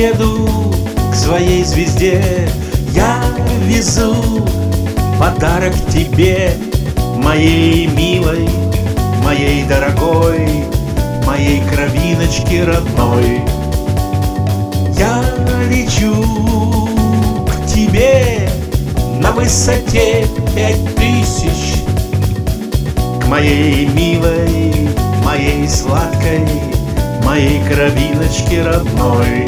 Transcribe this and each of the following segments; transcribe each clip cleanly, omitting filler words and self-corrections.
еду к своей звезде, я везу подарок тебе, моей милой, моей дорогой, моей кровиночке родной. Я лечу к тебе на высоте 5000, к моей милой, моей сладкой, моей кровиночке родной.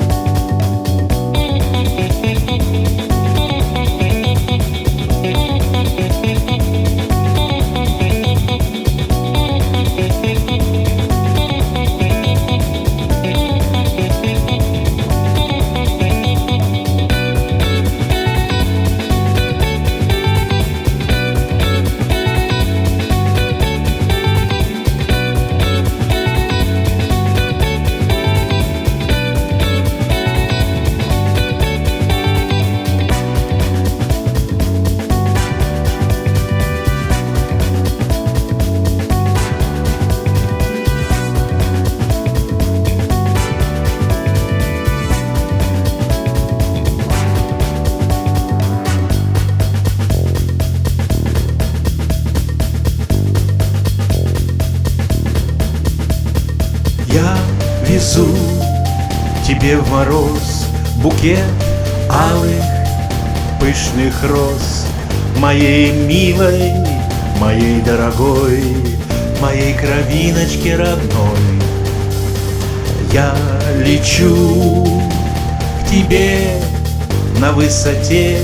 Я везу тебе в мороз букет алых пышных роз, моей милой, моей дорогой, моей кровиночке родной. Я лечу к тебе на высоте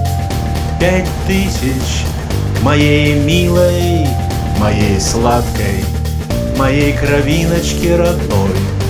5000, к моей милой, моей сладкой, моей кровиночке родной.